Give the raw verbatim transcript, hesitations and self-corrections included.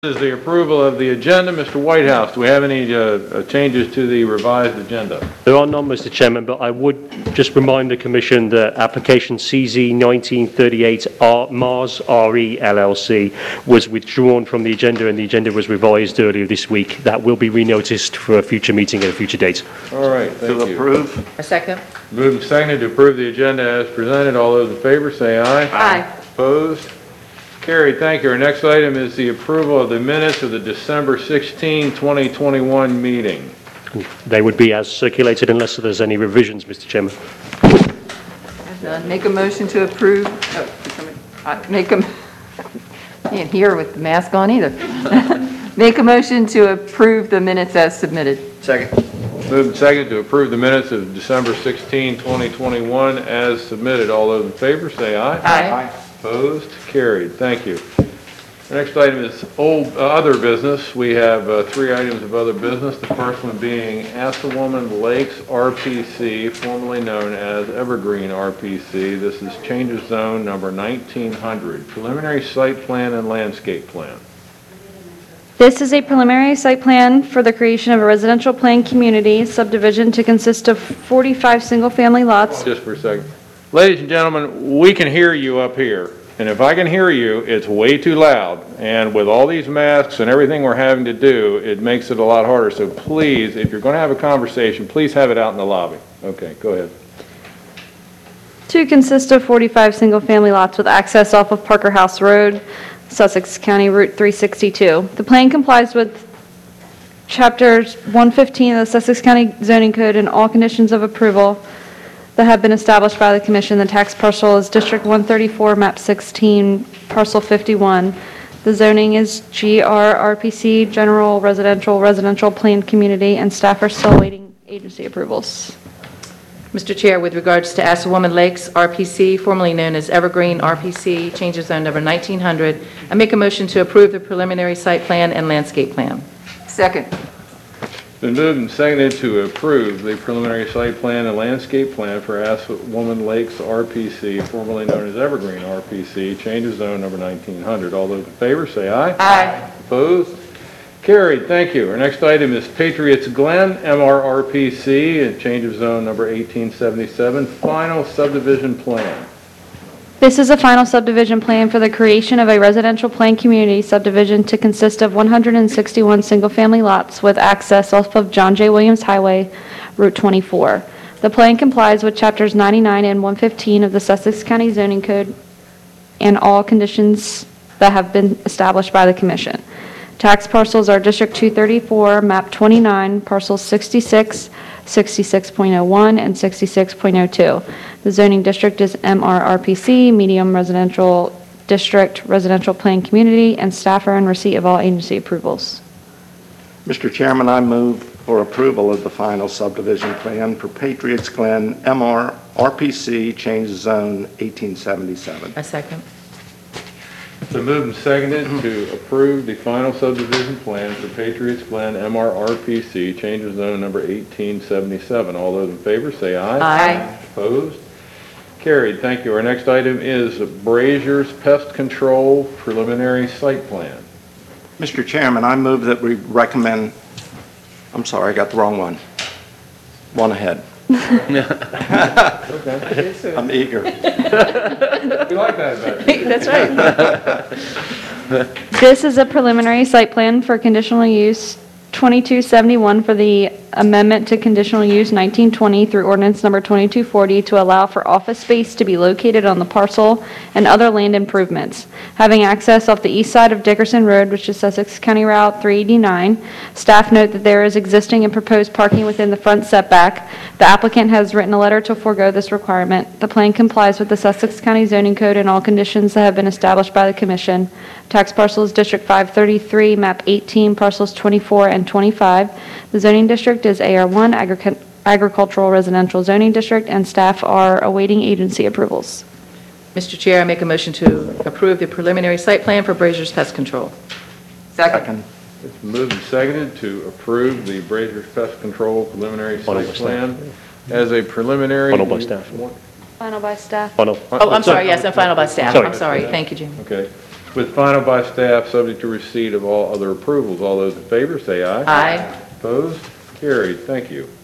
Is the approval of the agenda. Mister Whitehouse, do we have any uh, uh, changes to the revised agenda? There are none, Mister Chairman, but I would just remind the Commission that application C Z nineteen thirty-eight Mars R E L L C was withdrawn from the agenda and the agenda was revised earlier this week. That will be renoticed for a future meeting at a future date. All right, thank you. To approve. A second. Moved and seconded to approve the agenda as presented. All those in favor say aye. Aye. Opposed? Carried. Thank you. Our next item is the approval of the minutes of the December sixteenth, twenty twenty-one meeting. They would be as circulated unless there's any revisions, Mister Chairman. Uh, Make a motion to approve, oh, uh, make a, can't hear with the mask on either. Make a motion to approve the minutes as submitted. Second. Moved and seconded to approve the minutes of December sixteenth, twenty twenty-one as submitted. All those in favor say aye. Aye. Opposed? Carried. Thank you. The next item is old uh, other business. We have uh, three items of other business. The first one being Assawoman Lakes R P C, formerly known as Evergreen R P C. This is change of zone number nineteen hundred. Preliminary site plan and landscape plan. This is a preliminary site plan for the creation of a residential planned community subdivision to consist of forty-five single-family lots. Just for a second. Ladies and gentlemen, we can hear you up here. And if I can hear you, it's way too loud. And with all these masks and everything we're having to do, it makes it a lot harder. So please, if you're going to have a conversation, please have it out in the lobby. Okay, go ahead. To consist of forty-five single-family lots with access off of Parker House Road, Sussex County Route three sixty-two. The plan complies with Chapters one fifteen of the Sussex County Zoning Code and all conditions of approval that have been established by the Commission. The tax parcel is District one thirty-four, Map sixteen, Parcel fifty-one. The zoning is G R R P C, General Residential, Residential Planned Community, and staff are still awaiting agency approvals. Mister Chair, with regards to Assawoman Lakes R P C, formerly known as Evergreen R P C, change of zone number nineteen hundred, I make a motion to approve the preliminary site plan and landscape plan. Second. Been moved and seconded to approve the preliminary site plan and landscape plan for Assawoman Lakes R P C, formerly known as Evergreen R P C, change of zone number nineteen hundred. All those in favor say aye. Aye. Opposed? Carried. Thank you. Our next item is Patriots Glen M R R P C, and change of zone number eighteen seventy-seven, final subdivision plan. This is a final subdivision plan for the creation of a residential planned community subdivision to consist of one hundred sixty-one single-family lots with access off of John J. Williams Highway, Route twenty-four. The plan complies with Chapters ninety-nine and one fifteen of the Sussex County Zoning Code and all conditions that have been established by the Commission. Tax parcels are District two thirty-four, Map twenty-nine, Parcels sixty-six, sixty-six point oh one, and sixty-six point oh two. The zoning district is M R R P C, Medium Residential District, Residential Planned Community, and staff are in receipt of all agency approvals. Mister Chairman, I move for approval of the final subdivision plan for Patriots Glen M R R P C, change zone eighteen seventy-seven. A second. So moved and seconded to approve the final subdivision plan for Patriots Glen M R R P C, change of zone number eighteen seventy-seven. All those in favor say aye. Aye. Opposed? Carried. Thank you. Our next item is Brazier's Pest Control preliminary site plan. Mister Chairman, I move that we recommend, I'm sorry, I got the wrong one. One ahead. Okay. I'm eager. We like that better. That's right. This is a preliminary site plan for conditional use twenty-two seventy-one for the amendment to conditional use nineteen twenty through ordinance number twenty-two forty to allow for office space to be located on the parcel and other land improvements. Having access off the east side of Dickerson Road, which is Sussex County Route three eighty-nine, staff note that there is existing and proposed parking within the front setback. The applicant has written a letter to forego this requirement. The plan complies with the Sussex County Zoning Code and all conditions that have been established by the Commission. Tax parcel is District five thirty-three, Map eighteen, Parcels twenty-four and twenty-five. The zoning district is A R one, Agric Agricultural Residential Zoning District, and staff are awaiting agency approvals. Mister Chair, I make a motion to approve the preliminary site plan for Brazier's Pest Control. Second. It's moved and seconded to approve the Brazier's Pest Control preliminary Final site by plan as a preliminary. Final by staff. Final by staff. Final. Oh, I'm sorry, yes, and final by staff. Sorry. I'm sorry. Thank you, Jim. Okay. with final by staff, subject to receipt of all other approvals. All those in favor, say aye. Aye. Opposed? Carried. Thank you.